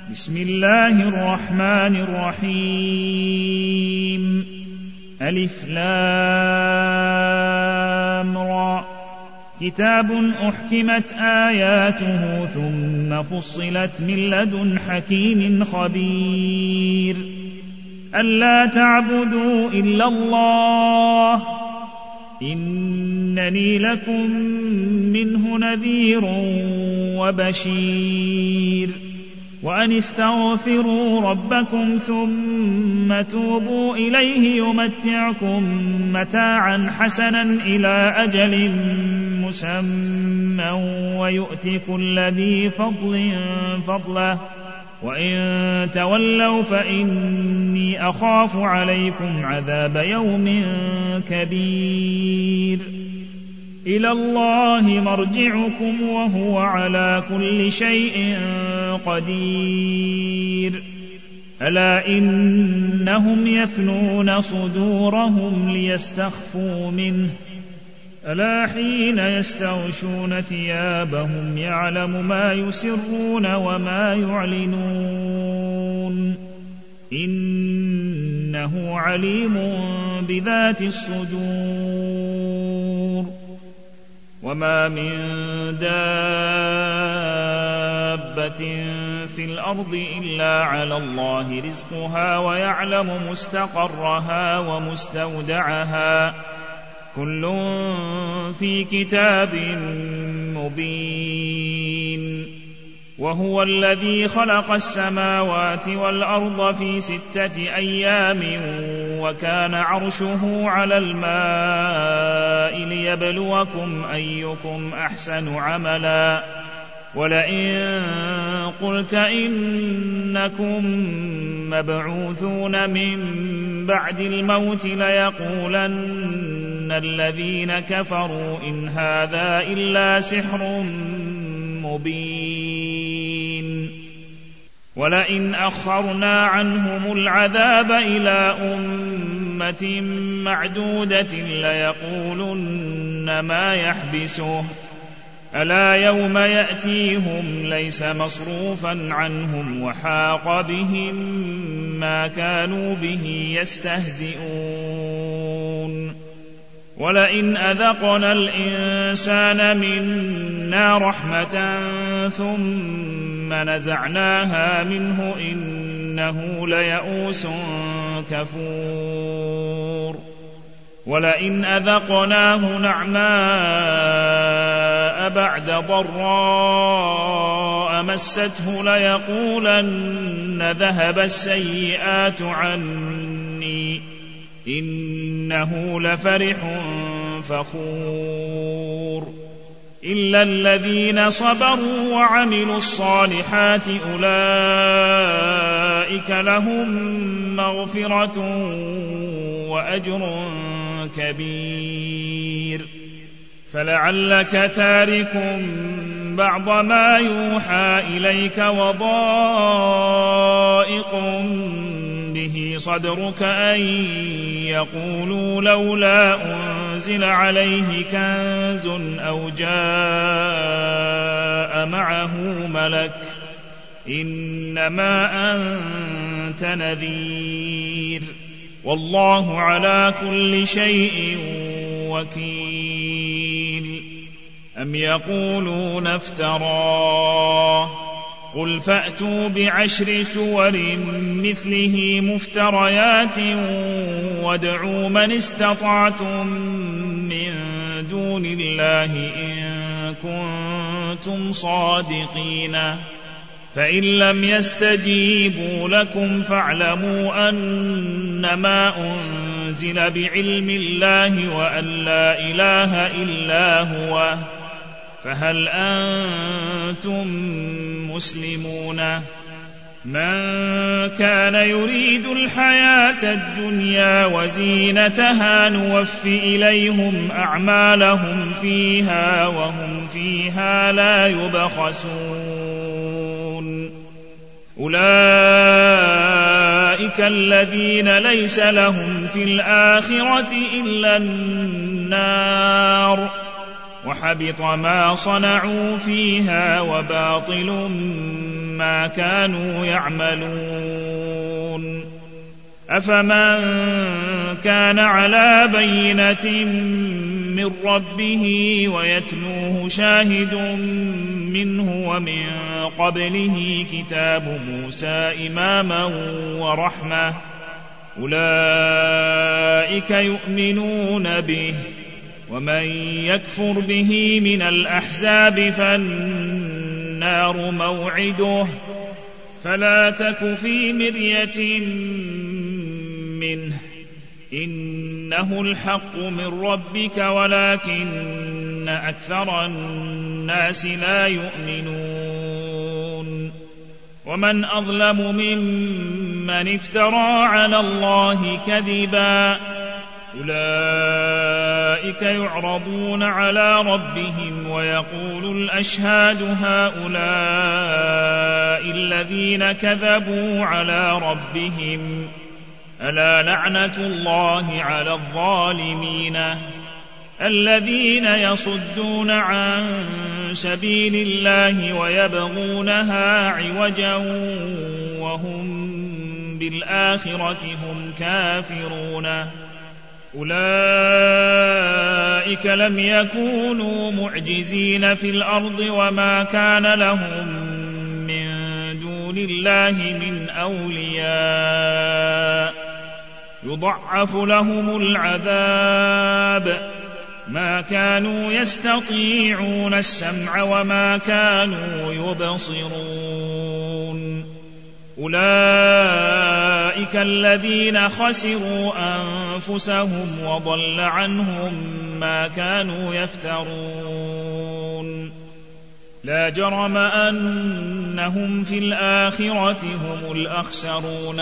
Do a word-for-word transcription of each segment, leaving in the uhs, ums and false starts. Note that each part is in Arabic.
بسم الله الرحمن الرحيم. ألف لام را. كتاب أحكمت آياته ثم فصلت من لدن حكيم خبير. ألا تعبدوا إلا الله إنني لكم منه نذير وبشير. وأن استغفروا ربكم ثم توبوا إليه يمتعكم متاعا حسنا إلى أجل مسمى ويؤتي كل ذي فضل فضله وإن تولوا فإني أخاف عليكم عذاب يوم كبير. إلى الله مرجعكم وهو على كل شيء قدير. ألا إنهم يثنون صدورهم ليستخفوا منه ألا حين يستغشون ثيابهم يعلم ما يسرون وما يعلنون إنه عليم بذات الصدور. وما من دابة في الأرض إلا على الله رزقها ويعلم مستقرها ومستودعها كل في كتاب مبين. وهو الذي خلق السماوات والأرض في ستة أيام وكان عرشه على الماء ليبلوكم أيكم أحسن عملا. ولئن قلت إنكم مبعوثون من بعد الموت ليقولن الذين كفروا إن هذا إلا سحر مبين. ولئن أخرنا عنهم العذاب إلى أمة معدودة ليقولن ما يحبسه ألا يوم يأتيهم ليس مصروفا عنهم وحاق بهم ما كانوا به يستهزئون. ولئن أذقنا الإنسان منا رحمة ثم نزعناها منه إنه ليئوس كفور. ولئن أذقناه نعماء بعد ضراء مسته ليقولن ذهب السيئات عني إنه لفرح فخور. إلا الذين صبروا وعملوا الصالحات أولئك لهم مغفرة وأجر كبير. فلعلك تارك بعض ما يوحى إليك وضائق به صدرك أن يقولوا لولا أنزل عليه كنز أو جاء معه ملك إنما أنت نذير والله على كل شيء وكيل. أم يقولون افتراه قل فأتوا بعشر سور مثله مفتريات وادعوا من استطعتم من دون الله إن كنتم صادقين. فإن لم يستجيبوا لكم فاعلموا أنما أنزل بعلم الله وأن لا إله إلا هو فهل أنتم مسلمون. من كان يريد الحياة الدنيا وزينتها نوف إليهم أعمالهم فيها وهم فيها لا يبخسون. أولئك الذين ليس لهم في الآخرة إلا النار وحبط ما صنعوا فيها وباطل ما كانوا يعملون أفمن كان على بينة من ربه ويتلوه شاهد منه ومن قبله كتاب موسى إماما ورحمة أولئك يؤمنون به ومن يكفر به من الأحزاب فالنار موعده فلا تك في مرية منه إنه الحق من ربك ولكن أكثر الناس لا يؤمنون ومن أظلم ممن افترى على الله كذبا أولئك يعرضون على ربهم ويقول الأشهاد هؤلاء الذين كذبوا على ربهم ألا لعنة الله على الظالمين الذين يصدون عن سبيل الله ويبغونها عوجا وهم بالآخرة هم كافرون أولئك لم يكونوا معجزين في الأرض وما كان لهم من دون الله من أولياء يضعف لهم العذاب ما كانوا يستطيعون السمع وما كانوا يبصرون أولئك الذين خسروا أنفسهم وضل عنهم ما كانوا يفترون لا جرم أنهم في الآخرة هم الأخسرون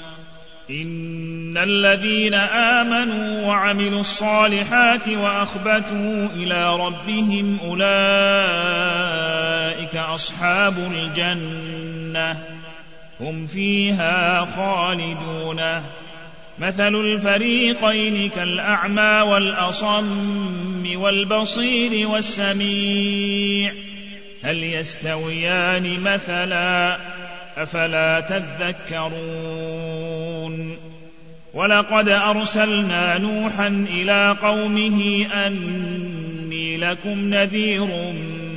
إن الذين آمنوا وعملوا الصالحات وأخبتوا إلى ربهم أولئك أصحاب الجنة هم فيها خالدون مثل الفريقين كالأعمى والأصم والبصير والسميع هل يستويان مثلا أفلا تذكرون ولقد أرسلنا نوحا إلى قومه أني لكم نذير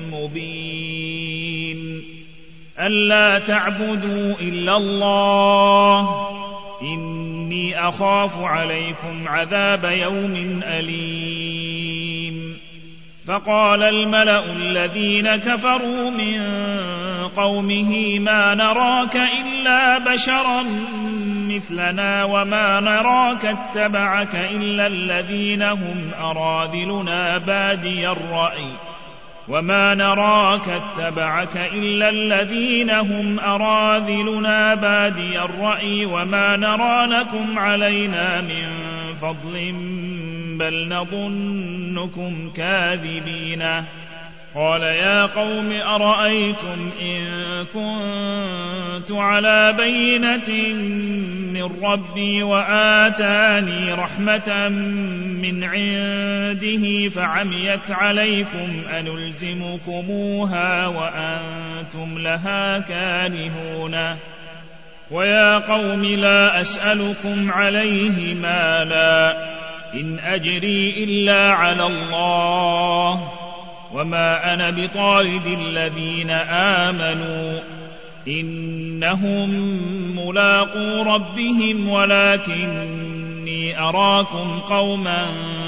مبين ألا تعبدوا إلا الله إني أخاف عليكم عذاب يوم أليم فقال الملأ الذين كفروا من قومه ما نراك إلا بشرا مثلنا وما نراك اتبعك إلا الذين هم أراذلنا بادي الرأي وما نراك اتبعك إلا الذين هم أراذلنا بادي الرأي وما نرى لكم علينا من فضل بل نظنكم كاذبين قال يا قوم أرأيتم إن كنت على بينة من ربي وآتاني رحمة من عنده فعميت عليكم أنلزمكموها وأنتم لها كارهون ويا قوم لا أسألكم عليه مالا إن أجري إلا على الله وما أنا بطارد الذين آمنوا إنهم ملاقو ربهم ولكني أراكم قوما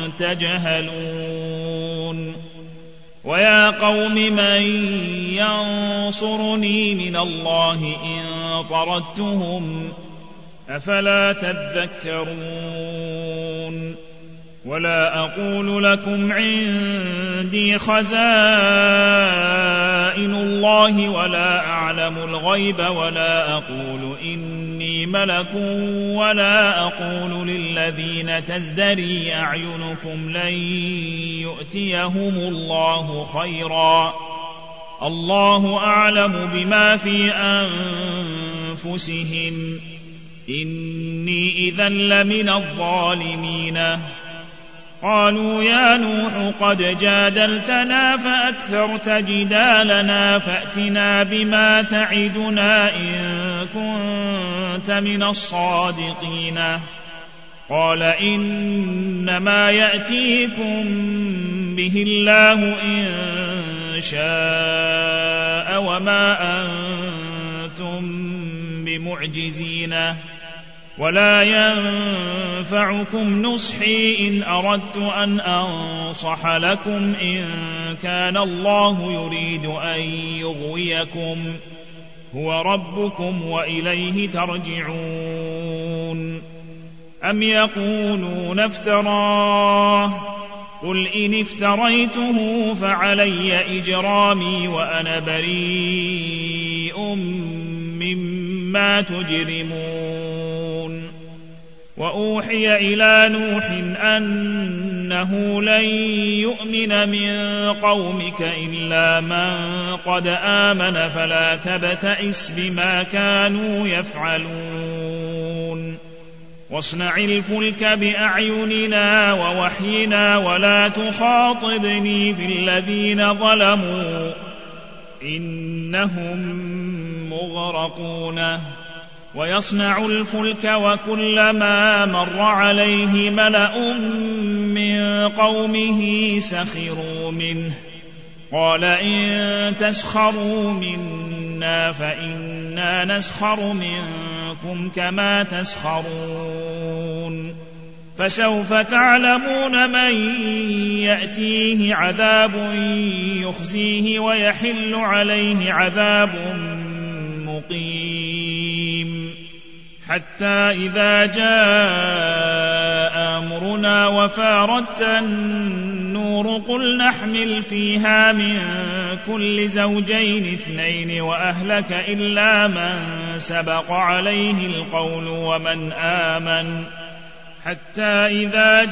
تجهلون ويا قوم من ينصرني من الله إن طردتهم أفلا تذكرون ولا أقول لكم عندي خزائن الله ولا أعلم الغيب ولا أقول إني ملك ولا أقول للذين تزدري أعينكم لن يؤتيهم الله خيرا الله أعلم بما في أنفسهم إني إذا لمن الظالمين قالوا يا نوح قد جادلتنا فأكثرت جدالنا فأتنا بما تعدنا إن كنت من الصادقين قال إنما يأتيكم به الله إن شاء وما أنتم بمعجزين ولا ينفعكم نصحي إن أردت أن أنصح لكم إن كان الله يريد أن يغويكم هو ربكم وإليه ترجعون أم يقولون افتراه قل إن افتريته فعلي إجرامي وأنا بريء مما تجرمون وأوحي إلى نوح أنه لن يؤمن من قومك إلا من قد آمن فلا تبتئس بما كانوا يفعلون واصنع الفلك بأعيننا ووحينا ولا تخاطبني في الذين ظلموا إنهم مغرقون ويصنع الفلك وكلما مر عليه ملأ من قومه سخروا منه قال إن تسخروا منا فإنا نسخر منكم كما تسخرون فسوف تعلمون من يأتيه عذاب يخزيه ويحل عليه عذاب مقيم حتى إذا جاء أمرنا وفاردت النور قل نحمل فيها من كل زوجين اثنين وأهلك إلا من سبق عليه القول ومن آمن حتى إذا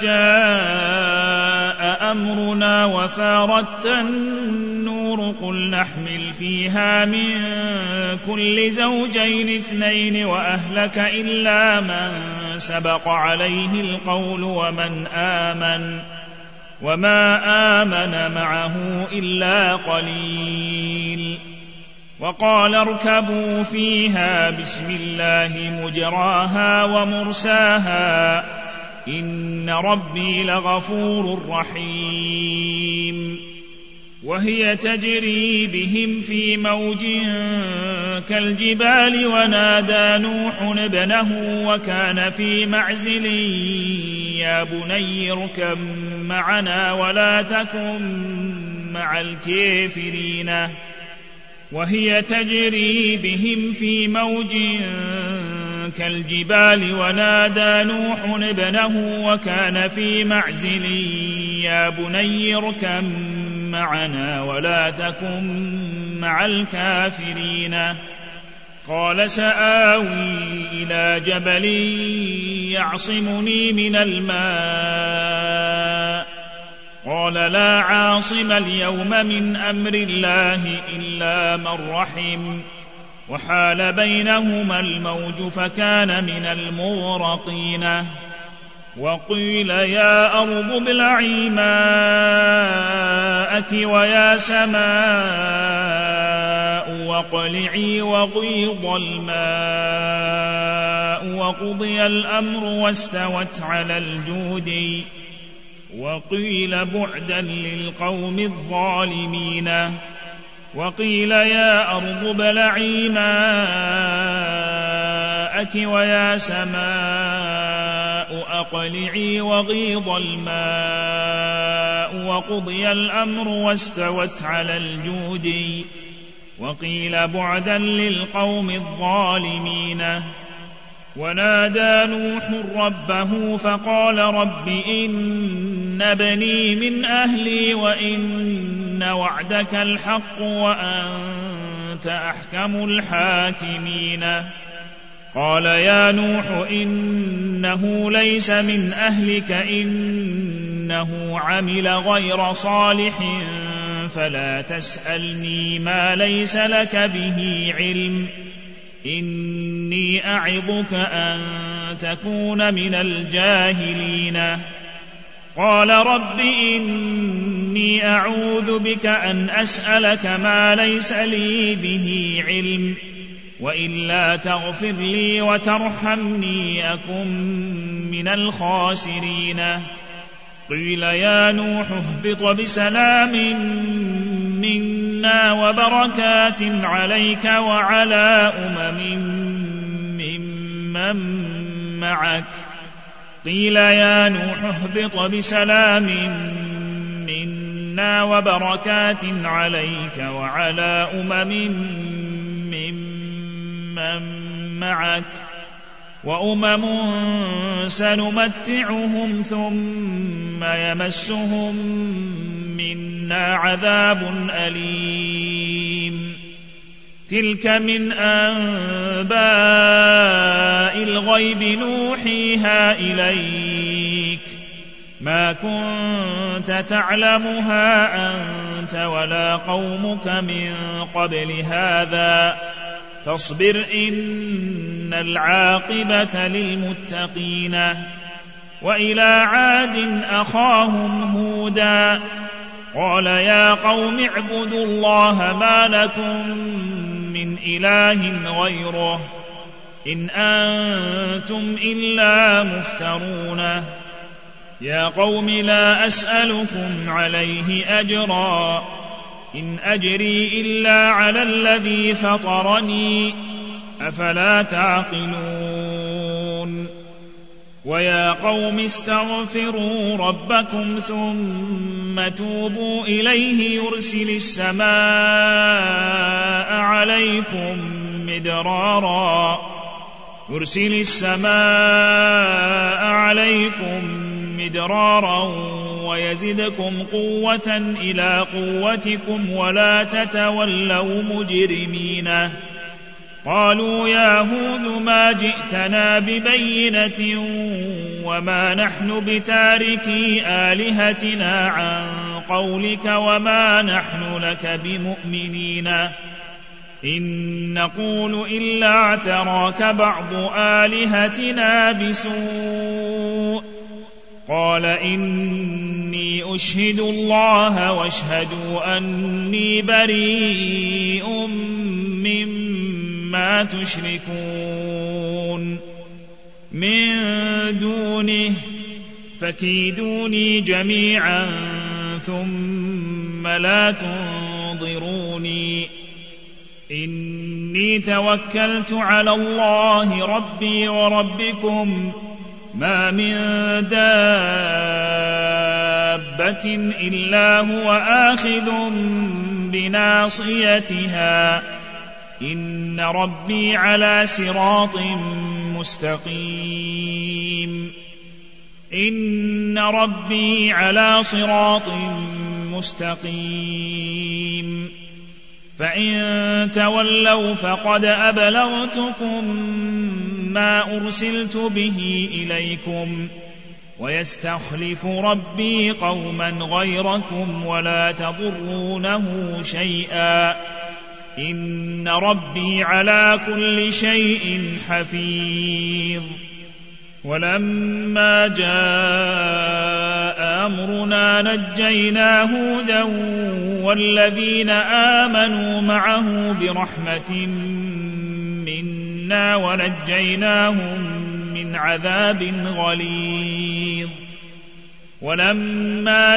جاء أمرنا وفاردت النور قل نحمل فيها من كل زوجين اثنين وأهلك إلا من سبق عليه القول ومن آمن وما آمن معه إلا قليل وقال اركبوا فيها بسم الله مجراها ومرساها إن ربي لغفور رحيم وهي تجري بهم في موج كالجبال ونادى نوح ابنه وكان في معزل يا بني اركب معنا ولا تكن مع الكافرين وهي تجري بهم في موج كالجبال ونادى نوح ابنه وكان في معزل يا بني اركب معنا ولا تكن مع الكافرين قال سآوي إلى جبل يعصمني من الماء قال لا عاصم اليوم من أمر الله إلا من رحم وحال بينهما الموج فكان من المغرقين وقيل يا أرض ابلعي ماءك ويا سماء واقلعي وغيض الماء وقضي الأمر واستوت على الجود وقيل بعدا للقوم الظالمين وقيل يا أرض ابلعي ماءك ويا سماء أقلعي وغيض الماء وقضي الأمر واستوت على الجود وقيل بعدا للقوم الظالمين ونادى نوح ربه فقال رب إن بني من أهلي وإن وعدك الحق وأنت أحكم الحاكمين قال يا نوح إنه ليس من أهلك إنه عمل غير صالح فلا تسألني ما ليس لك به علم إني أعظك أن تكون من الجاهلين قال رب إني أعوذ بك أن أسألك ما ليس لي به علم وإلا تغفر لي وترحمني أكن من الخاسرين. قيل يا نوح اهبط بسلام منا وبركات عليك وعلى أمم ممن معك قيل يا نوح اهبط بسلام منا وبركات عليك وعلى أمم ممن معك وأمم سنمتعهم ثم يمسهم منا عذاب أليم. تلك من أنباء الغيب نوحيها إليك ما كنت تعلمها أنت ولا قومك من قبل هذا فاصبر إن العاقبة للمتقين. وإلى عاد أخاهم هودا قال يا قوم اعبدوا الله ما لكم من إله غيره إن أنتم إلا مفترون. يا قوم لا أسألكم عليه أجرا إن أجري إلا على الذي فطرني أفلا تعقلون. ويا قوم استغفروا ربكم ثم توبوا إليه يرسل السماء عليكم مدرارا يرسل السماء عليكم مدرارا ويزدكم قوة إلى قوتكم ولا تتولوا مجرمين. قالوا يا هود ما جئتنا ببينة وما نحن بتاركي آلهتنا عن قولك وما نحن لك بمؤمنين إن نقول إلا اعتراك بعض آلهتنا بسوء. قال إني أشهد الله واشهدوا أني بريء مما تشركون من دونه فكيدوني جميعا ثم لا تنظروني إني توكلت على الله ربي وربكم ما من دابة إلا هو آخذ بناصيتها إن ربي على صراط مستقيم إن ربي على صراط مستقيم. فإن تولوا فقد أبلغتكم ما أرسلت به إليكم ويستخلف ربي قوما غيركم ولا تضرونه شيئا إن ربي على كل شيء حفيظ. ولما جاء أمرنا نجينا هودا والذين آمنوا معه برحمة منا ونجيناهم من عذاب غليظ. ولما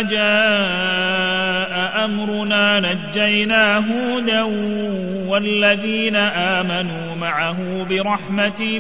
جاء أمرنا نجينا هودا والذين آمنوا معه برحمة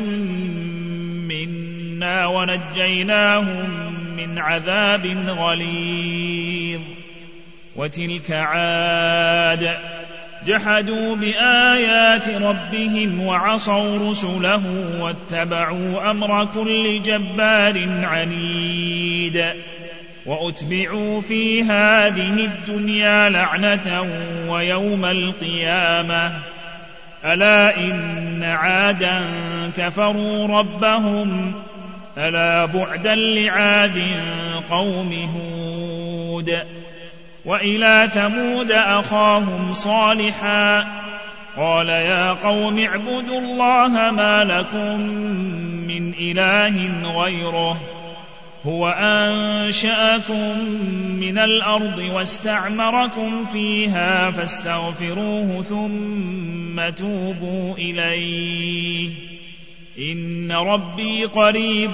منا ونجيناهم من عذاب غليظ. وتلك عاد جحدوا بآيات ربهم وعصوا رسله واتبعوا أمر كل جبار عنيد. وأتبعوا في هذه الدنيا لعنة ويوم القيامة ألا إن عادا كفروا ربهم ألا بعدا لعاد قوم هود. وإلى ثمود أخاهم صالحا قال يا قوم اعبدوا الله ما لكم من إله غيره هو أنشأكم من الأرض واستعمركم فيها فاستغفروه ثم توبوا إليه إن ربي قريب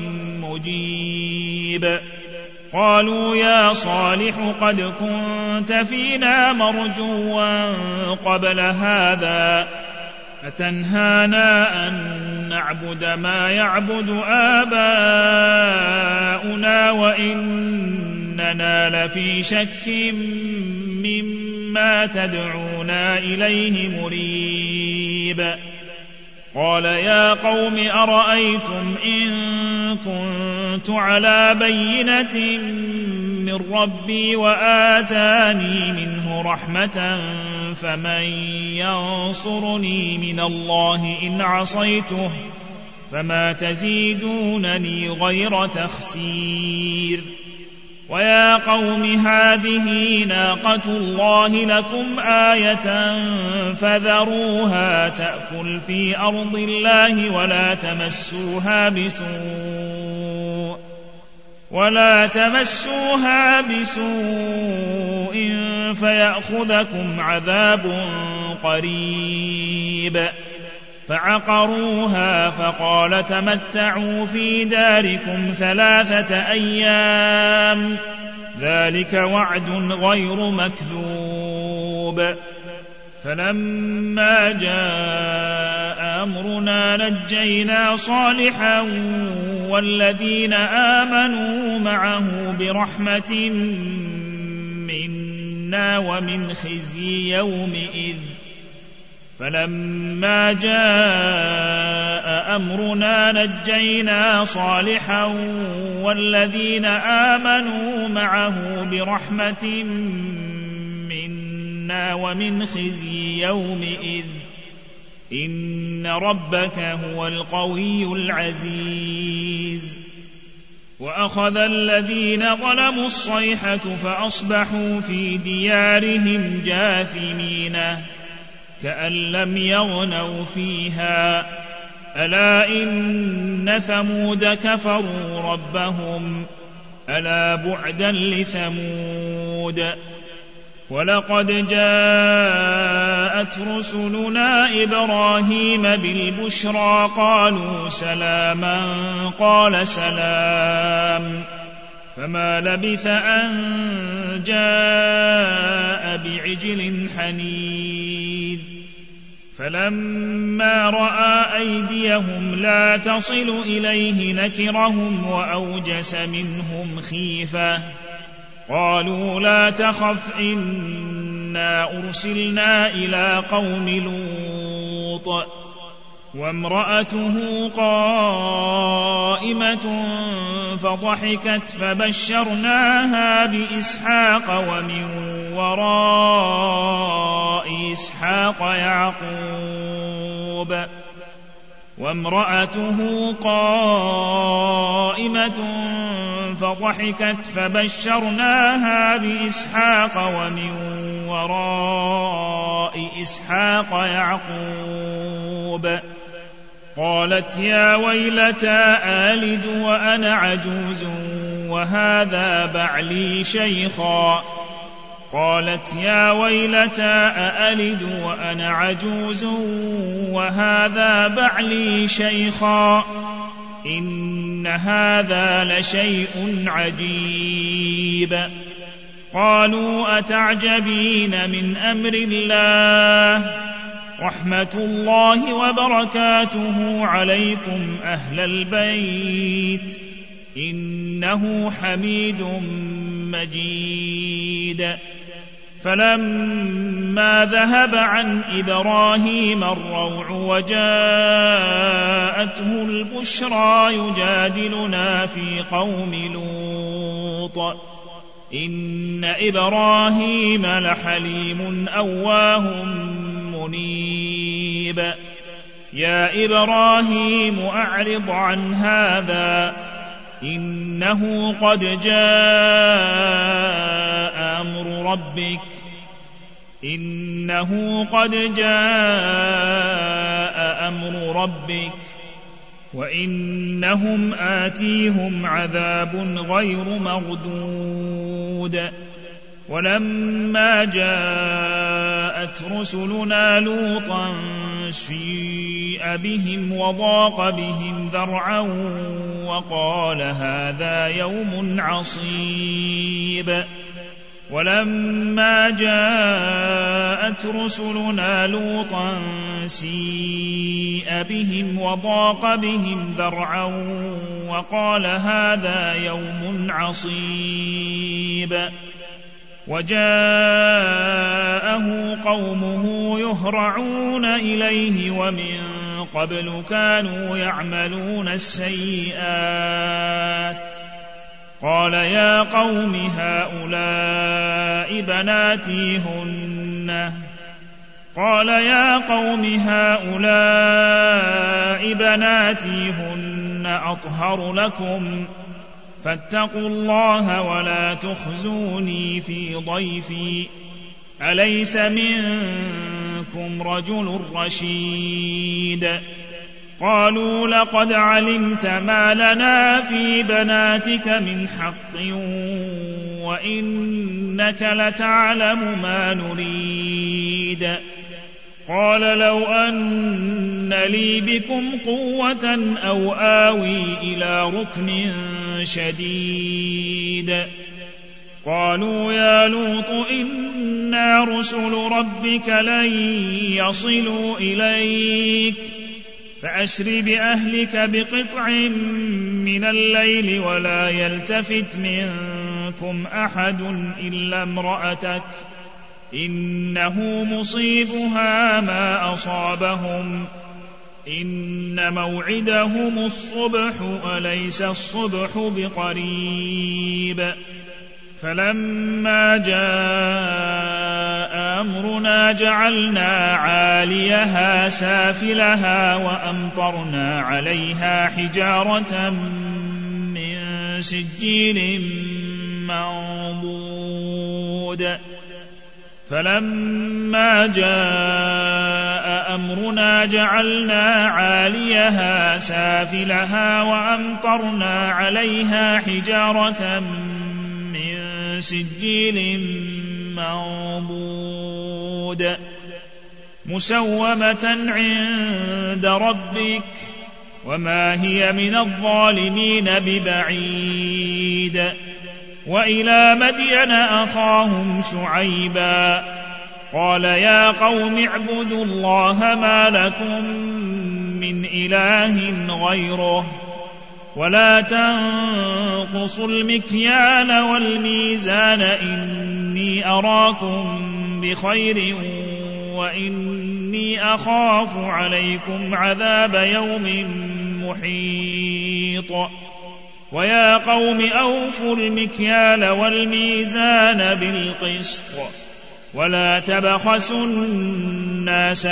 مجيب. قالوا يا صالح قد كنت فينا مرجوا قبل هذا أتنهانا أن نعبد ما يعبد آباؤنا وإننا لفي شك مما تدعونا إليه مريب. قال يا قوم أرأيتم إن كنت على بينة من ربي وآتاني منه رحمة فمن ينصرني من الله إن عصيته فما تزيدونني غير تخسير. ويا قوم هذه ناقة الله لكم آية فذروها تأكل في أرض الله ولا تمسوها بسوء ولا تمسوها بسوء فيأخذكم عذاب قريب. فعقروها فقال تمتعوا في داركم ثلاثة أيام ذلك وعد غير مكذوب. فلما جاء أمرنا نجينا صالحا والذين آمنوا معه برحمة منا ومن خزي يومئذ فلما جاء أمرنا نجينا صالحا والذين آمنوا معه برحمة منا ومن خزي يومئذ إن ربك هو القوي العزيز. وأخذ الذين ظلموا الصيحة فأصبحوا في ديارهم جاثمين كأن لم يغنوا فيها ألا إن ثمود كفروا ربهم ألا بعدا لثمود. ولقد جاءت رسلنا إبراهيم بالبشرى قالوا سلاما قال سلام فما لبث أن جاء بعجل حنيذ. فلما رأى أيديهم لا تصل إليه نكرهم وأوجس منهم خيفة قالوا لا تخف إنا أرسلنا إلى قوم لوط وامرأته قائمة فضحكت فبشرناها بإسحاق ومن وراء إسحاق يعقوب وامرأته قائمة فضحكت فبشرناها بإسحاق ومن وراء إسحاق يعقوب قالت يا ويلتى آلد وأنا عجوز وهذا بعلي شيخا قالت يا ويلتى أألد وأنا عجوز وهذا بعلي شيخا إن هذا لشيء عجيب. قالوا أتعجبين من أمر الله رحمة الله وبركاته عليكم أهل البيت إنه حميد مجيد. فلما ذهب عن إبراهيم الروع وجاءته البشرى يجادلنا في قوم لوط إن إبراهيم لحليم أواه منيب. يا إبراهيم أعرض عن هذا إنه قد جاء أمر ربك إنه قد جاء أمر ربك وإنهم آتيهم عذاب غير مردود. ولما جاءت رسلنا لوطا سيء بهم وضاق بهم ذرعا وقال هذا يوم عصيب. ولما جاءت رسلنا لوطا سيء بهم وضاق بهم ذرعا وقال هذا يوم عصيب. وجاءه قومه يهرعون إليه ومن قبل كانوا يعملون السيئات. قال يا قوم هؤلاء بناتي هن قال يا قوم هؤلاء بناتي هن أطهر لكم فاتقوا الله ولا تخزوني في ضيفي أليس منكم رجل رشيد. قالوا لقد علمت ما لنا في بناتك من حق وإنك لتعلم ما نريد. قال لو أن لي بكم قوة أو آوي إلى ركن شديد. قالوا يا لوط إنا رسل ربك لن يصلوا إليك فأسر بأهلك بقطع من الليل ولا يلتفت منكم أحد إلا امرأتك إنه مصيبها ما أصابهم إن موعدهم الصبح أليس الصبح بقريب. فلما جاء أمرنا جعلنا عاليها سافلها وأمطرنا عليها حجارة من سجيل منضود. فلما جاء أمرنا جعلنا عاليها سافلها وأمطرنا عليها حجارة من سجيل منضود مسومة عند ربك وما هي من الظالمين ببعيد. وإلى مدين أخاهم شعيبا قال يا قوم اعبدوا الله ما لكم من إله غيره ولا تنقصوا المكيال والميزان إني أراكم بخير وإني أخاف عليكم عذاب يوم محيط. ويا قوم أوفوا المكيال والميزان بالقسط ولا تبخسوا الناس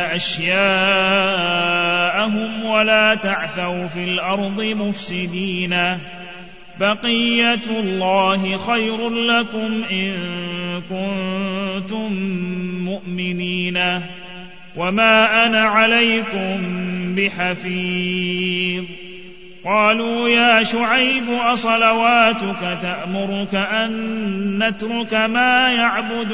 أشياءهم ولا تعثوا في الأرض مفسدين. بقية الله خير لكم إن كنتم مؤمنين وما أنا عليكم بحفيظ. قالوا يا شعيب أصلواتك تأمرك أن نترك ما يعبد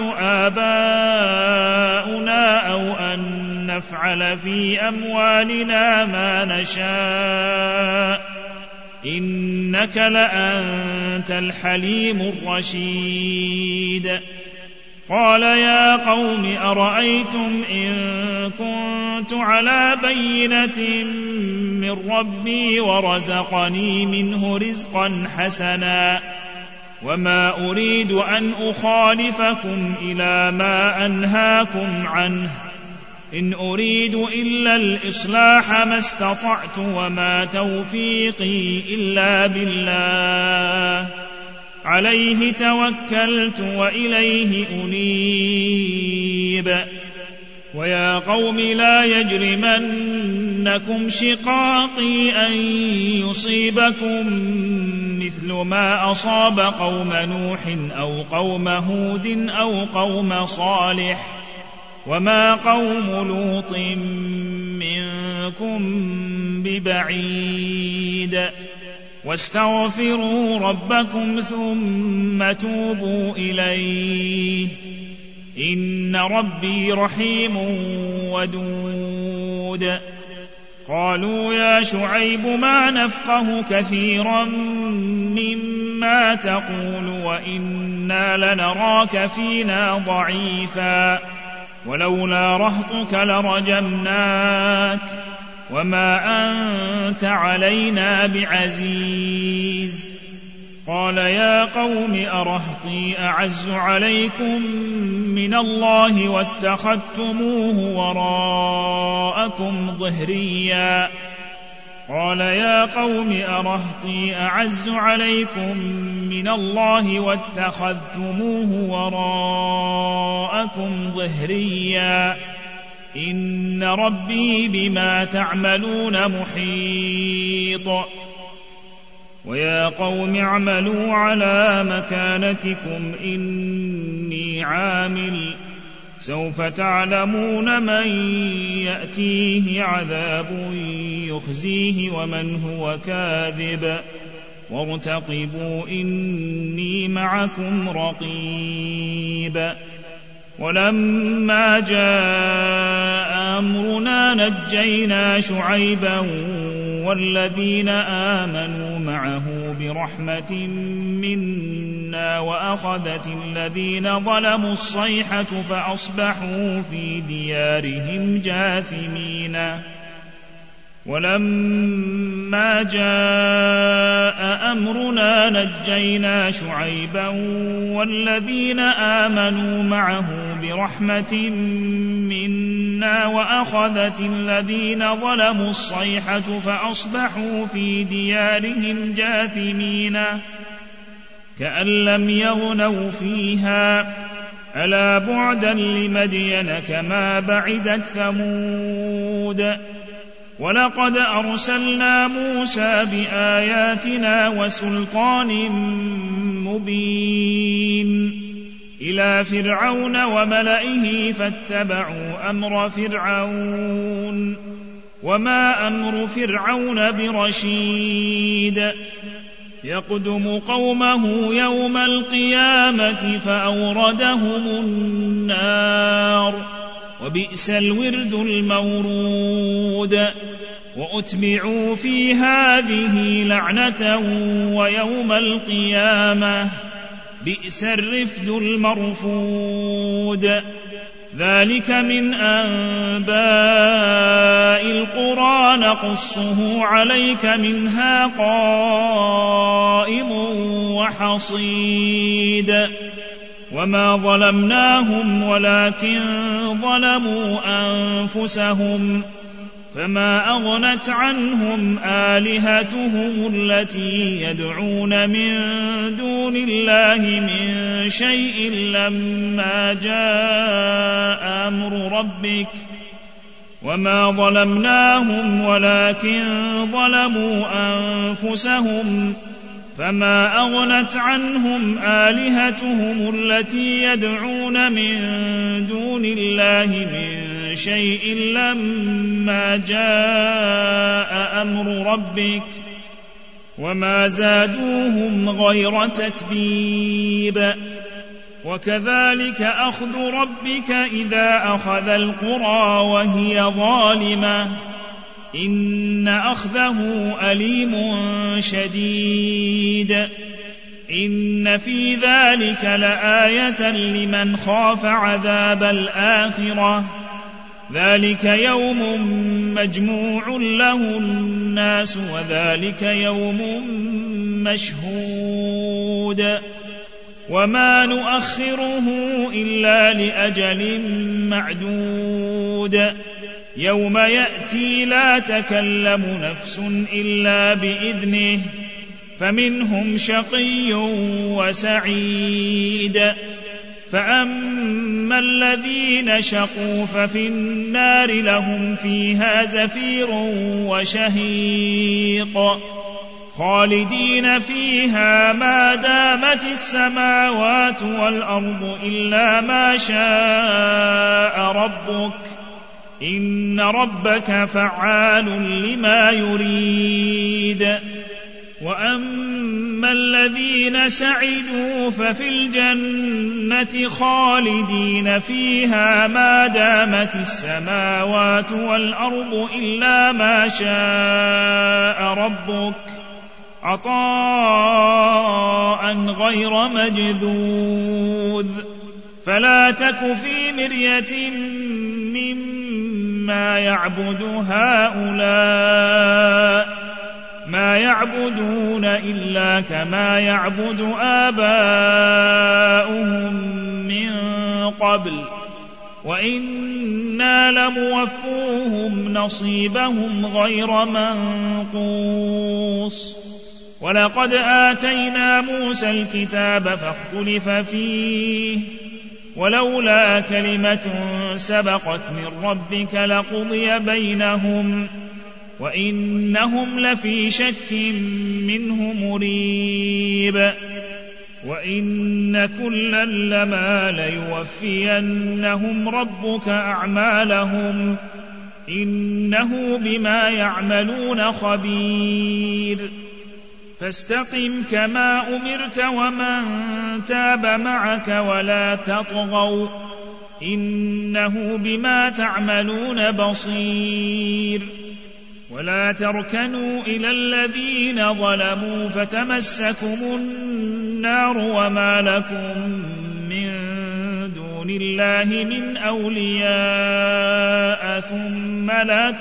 آباؤنا أو أن نفعل في أموالنا ما نشاء إنك لأنت الحليم الرشيد. قال يا قوم أرأيتم إن كنت على بينة من ربي ورزقني منه رزقا حسنا وما أريد أن أخالفكم إلى ما أنهاكم عنه إن أريد إلا الإصلاح ما استطعت وما توفيقي إلا بالله عليه توكلت وإليه أنيب. ويا قوم لا يجرمنكم شقاقي أن يصيبكم مثل ما أصاب قوم نوح أو قوم هود أو قوم صالح وما قوم لوط منكم ببعيد واستغفروا ربكم ثم توبوا إليه إن ربي رحيم ودود قالوا يا شعيب ما نفقه كثيرا مما تقول وإنا لنراك فينا ضعيفا ولولا رهطك لرجمناك وما أنت علينا بعزيز قال يا قوم أرهطي أعز عليكم من الله واتخذتموه وراءكم ظهريا قال يا قوم أرهطي أعز عليكم من الله واتخذتموه وراءكم ظهريا إن ربي بما تعملون محيط ويا قوم اعملوا على مكانتكم إني عامل سوف تعلمون من يأتيه عذاب يخزيه ومن هو كاذب وارتقبوا إني معكم رقيب ولما جاء أمرنا نجينا شعيبا والذين آمنوا معه برحمة منا وأخذت الذين ظلموا الصيحة فأصبحوا في ديارهم جاثمين ولما جاء أمرنا نجينا شعيبا والذين آمنوا معه برحمة منا وأخذت الذين ظلموا الصيحة فأصبحوا في ديارهم جاثمين كأن لم يغنوا فيها ألا بعدا لمدين كما بعدت ثمود ولقد أرسلنا موسى بآياتنا وسلطان مبين إلى فرعون وملئه فاتبعوا أمر فرعون وما أمر فرعون برشيد يقدم قومه يوم القيامة فأوردهم النار وبئس الورد المورود وأتبعوا في هذه لعنة ويوم القيامة بئس الرفد المرفود ذلك من أنباء القرى نقصه عليك منها قائم وحصيد وما ظلمناهم ولكن ظلموا أنفسهم فما أغنت عنهم آلهتهم التي يدعون من دون الله من شيء لما جاء أمر ربك وما ظلمناهم ولكن ظلموا أنفسهم فما أغنت عنهم آلهتهم التي يدعون من دون الله من شيء لما جاء أمر ربك وما زادوهم غير تتبيب وكذلك أخذ ربك إذا أخذ القرى وهي ظالمة إن أخذه أليم شديد إن في ذلك لآية لمن خاف عذاب الآخرة ذلك يوم مجموع له الناس وذلك يوم مشهود وما نؤخره إلا لأجل معدود يوم يأتي لا تكلم نفس إلا بإذنه فمنهم شقي وسعيد فأما الذين شقوا ففي النار لهم فيها زفير وشهيق خالدين فيها ما دامت السماوات والأرض إلا ما شاء ربك إن ربك فعال لما يريد. وأما الذين سعدوا ففي الجنة خالدين فيها ما دامت السماوات والأرض إلا ما شاء ربك عطاء غير مجذوذ. فلا تك في مرية مما يعبد هؤلاء ما يعبدون إلا كما يعبد آباؤهم من قبل وإنا لموفوهم نصيبهم غير منقوص. ولقد آتينا موسى الكتاب فاختلف فيه ولولا كلمة سبقت من ربك لقضي بينهم وإنهم لفي شك منه مريب. وإن كلا لما ليوفينهم ربك أعمالهم إنه بما يعملون خبير. فاستقم كما أمرت ومن تاب معك ولا تطغوا إنه بما تعملون بصير. ولا تركنوا إلى الذين ظلموا فتمسكم النار وما لكم من دون الله من أولياء ثم لا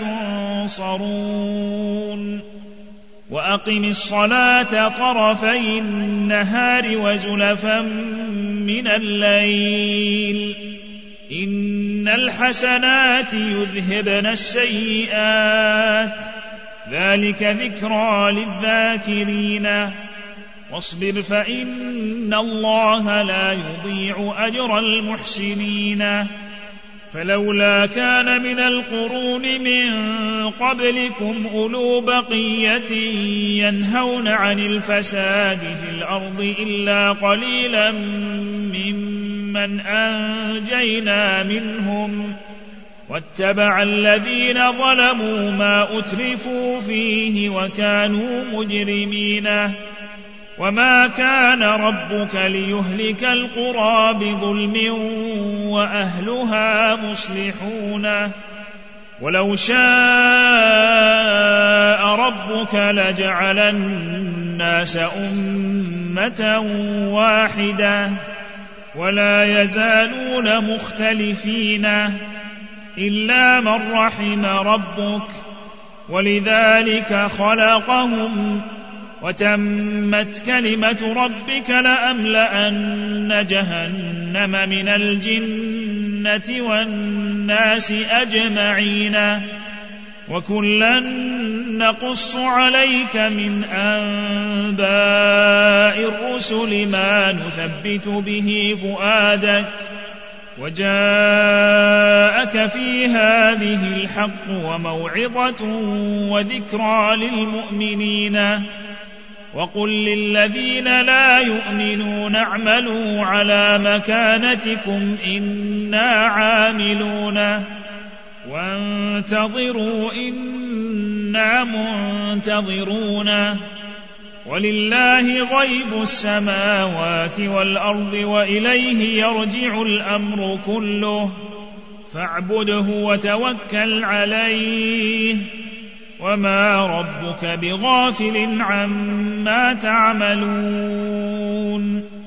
تنصرون. وأقم الصلاة طرفي النهار وزلفا من الليل إن الحسنات يذهبن السيئات ذلك ذكرى للذاكرين. واصبر فإن الله لا يضيع أجر المحسنين. فلولا كان من القرون من قبلكم أولو بقية ينهون عن الفساد في الأرض إلا قليلا ممن أنجينا منهم واتبع الذين ظلموا ما أترفوا فيه وكانوا مجرمين. وما كان ربك ليهلك القرى بظلم وأهلها مصلحون. ولو شاء ربك لجعل الناس أمة واحدة ولا يزالون مختلفين إلا من رحم ربك ولذلك خلقهم وتمت كلمة ربك لأملأن جهنم من الجنة والناس أجمعين. وكلا نقص عليك من أنباء الرسل ما نثبت به فؤادك وجاءك في هذه الحق وموعظة وذكرى للمؤمنين. وقل للذين لا يؤمنون اعملوا على مكانتكم إنا عاملون وانتظروا إنا منتظرون. ولله غيب السماوات والأرض وإليه يرجع الأمر كله فاعبده وتوكل عليه وما ربك بغافل عما تعملون.